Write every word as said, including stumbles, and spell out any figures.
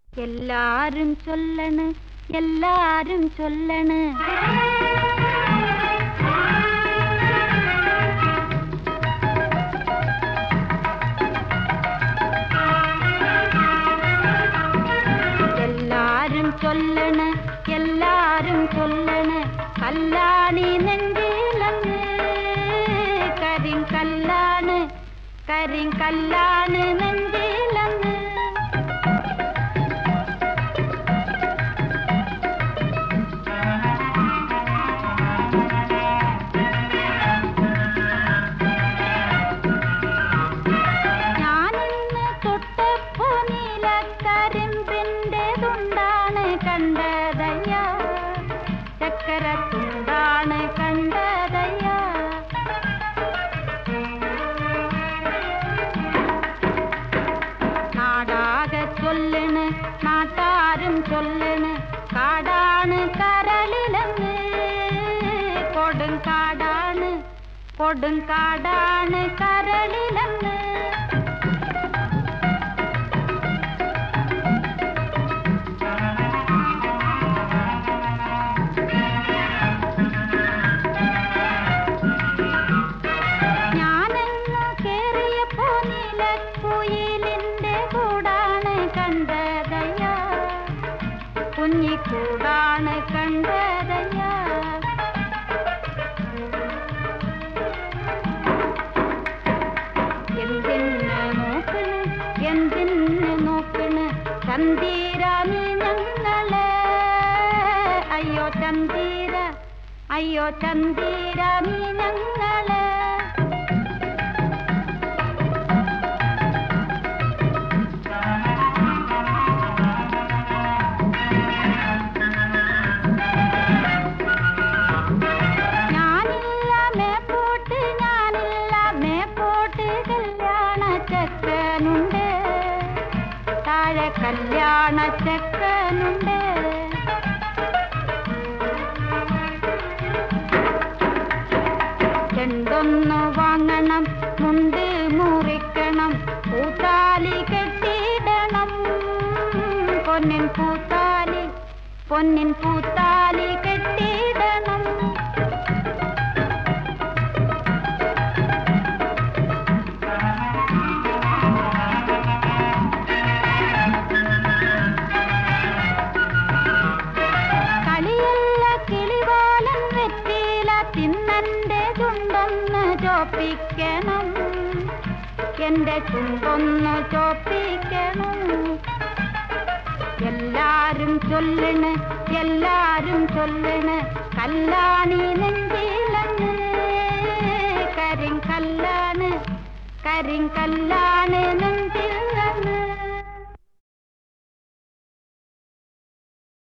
എല്ലാരും ചൊല്ലണ് എല്ലാരും ചൊല്ലണ് എല്ലാരും ചൊല്ലണ് എല്ലാരും ചൊല്ലണ് കല്ലാണി നെഞ്ചിലങ്ങ് കരിങ്കല്ലാണ് കരിങ്കല്ലാണ് നെഞ്ചിലങ്ങ് ഞാനിന്ന് തൊട്ടപ്പോ നീലക്കരിമ്പിൻ്റെതുണ്ടാണ് കണ്ടതയ്യ ചക്കരത്തുണ്ടാണ് കണ്ടതയ്യ നാടാകെ ചൊല്ലണ് നാട്ടാരും ചൊല്ലണ് കാടാണ് കരളിലങ്ങ് കൊടുങ്കാടാണ് കൊടുങ്കാടാണ് കരളിലങ്ങ് ഞാനെന്നു കേറിയപ്പോ നീലക്കുയിലിന്റെ കൂടാണ് കണ്ടതയ്യ കുഞ്ഞിക്കൂടാണ് കണ്ടതയ്യ എന്തിന് നോക്കണ് എന്തിന് നോക്കണ് ചന്തീരാമി ഞങ്ങളെ അയ്യോ ചന്തീര അയ്യോ ചന്തീരാമി ഞങ്ങളെ ഞാനില്ല മേപ്പോട്ട് ഞാനില്ല മേപ്പോട്ട് കല്യാണ ചെക്കനുണ്ട് താഴെ കല്യാണ ചെക്കനുണ്ട് ചെണ്ടൊന്നു വാങ്ങണം മുണ്ട് മുറിക്കണം പൂത്താലി കെട്ടിയിടണം പൊന്നിൻ പൂത്താലി പൊന്നിൻ പൂത്താലി കെട്ടിയിടണം കളിയല്ല കിളിവാലൻ വെറ്റില തിന്നന്റെ ചുണ്ടൊന്ന് ചോപ്പിക്കണം എന്റെ ചുണ്ടൊന്ന് ചോപ്പിക്കണം എല്ലാരും ചൊല്ലണ് എല്ലാരും ചൊല്ലണ് കല്ലാണി നെഞ്ചിലങ്ങ് കരിങ്കല്ലാണ് കരിങ്കല്ലാണ് നെഞ്ചിലങ്ങ്